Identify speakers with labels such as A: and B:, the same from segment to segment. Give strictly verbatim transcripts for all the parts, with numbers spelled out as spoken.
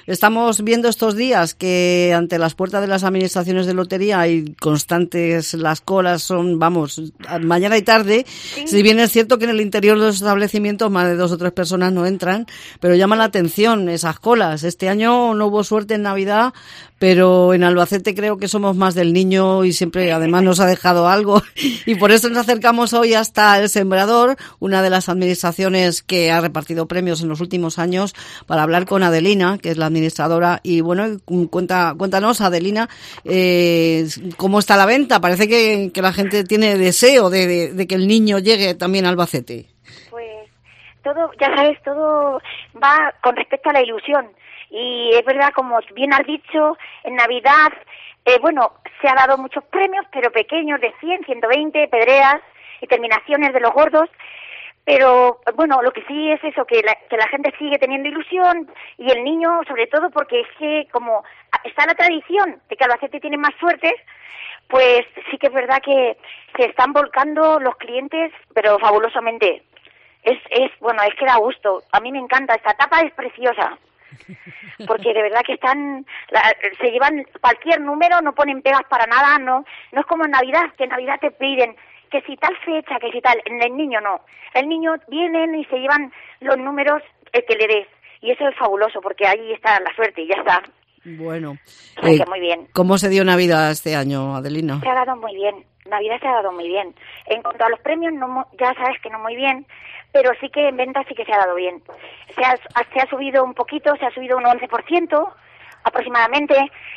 A: estamos viendo estos días que ante las puertas de las administraciones de lotería hay constantes, las colas son, vamos, mañana y tarde. Sí. Si bien es cierto que en el interior de los establecimientos más de dos o tres personas no entran, pero llaman la atención esas colas. Este año no hubo suerte en Navidad, pero en Albacete creo que somos más del niño y siempre además nos ha dejado algo, y por eso nos acercamos hoy hasta El Sembrador, una de las administraciones que ha repartido premios en los últimos años, para hablar con Adelina, que es la administradora. Y bueno, cuenta, cuéntanos, Adelina, eh, cómo está la venta. Parece que, que la gente tiene deseo de, de, de que el niño llegue también a Albacete.
B: Pues todo, ya sabes, todo va con respecto a la ilusión. Y es verdad, como bien has dicho, en Navidad, eh, bueno, se ha dado muchos premios, pero pequeños, de cien, ciento veinte, pedreas y terminaciones de los gordos. Pero, bueno, lo que sí es eso, que la, que la gente sigue teniendo ilusión, y el niño, sobre todo, porque es que como está la tradición de que Albacete tiene más suerte, pues sí que es verdad que se están volcando los clientes, pero fabulosamente. Es, es bueno, es que da gusto. A mí me encanta, esta etapa es preciosa. Porque de verdad que están, la, se llevan cualquier número, no ponen pegas para nada, no no es como en Navidad, que en Navidad te piden que si tal fecha, que si tal, en el niño no. El niño vienen y se llevan los números el que le des, y eso es fabuloso, porque ahí está la suerte y ya está.
A: Bueno,
B: o sea, eh, que muy bien.
A: ¿Cómo se dio Navidad este año, Adelina?
B: Se ha dado muy bien, Navidad se ha dado muy bien. En cuanto a los premios, no, ya sabes que no muy bien, pero sí que en ventas sí que se ha dado bien. Se ha, se ha subido un poquito, se ha subido un once por ciento aproximadamente,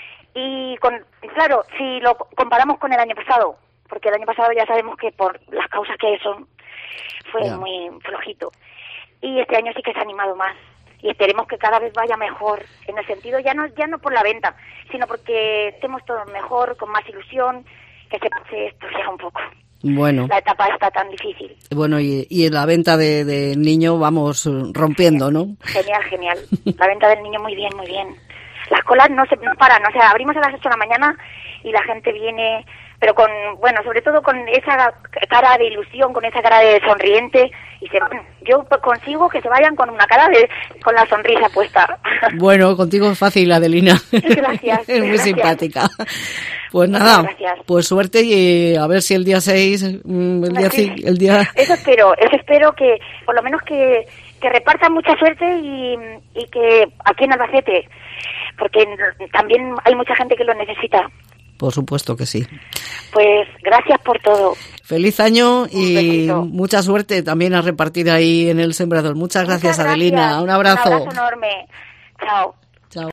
B: y con, claro, si lo comparamos con el año pasado, porque el año pasado ya sabemos que por las causas que son, fue yeah. muy flojito. Y este año sí que se ha animado más, y esperemos que cada vez vaya mejor, en el sentido ya no ya no por la venta, sino porque estemos todos mejor, con más ilusión, que se pase esto ya un poco.
A: Bueno.
B: La etapa está tan difícil.
A: Bueno, y, y en la venta de, de niño vamos rompiendo, ¿no?
B: Genial, genial. La venta del niño muy bien, muy bien. Las colas no se no paran, o sea, abrimos a las ocho de la mañana y la gente viene, pero con, bueno, sobre todo con esa cara de ilusión, con esa cara de sonriente, y se van. Yo consigo que se vayan con una cara de, con la sonrisa puesta.
A: Bueno, contigo es fácil, Adelina.
B: Gracias.
A: Es muy
B: gracias.
A: simpática. Pues nada,
B: gracias.
A: Pues suerte, y a ver si el día seis, el día
B: sí,
A: el día...
B: Eso espero, eso espero que, por lo menos que, que repartan mucha suerte, y, y que aquí en Albacete, porque también hay mucha gente que lo necesita.
A: Por supuesto que sí.
B: Pues gracias por todo.
A: Feliz año y mucha suerte también a repartir ahí en El Sembrador. Muchas gracias, Muchas gracias. Adelina. Un abrazo.
B: Un abrazo enorme. Chao.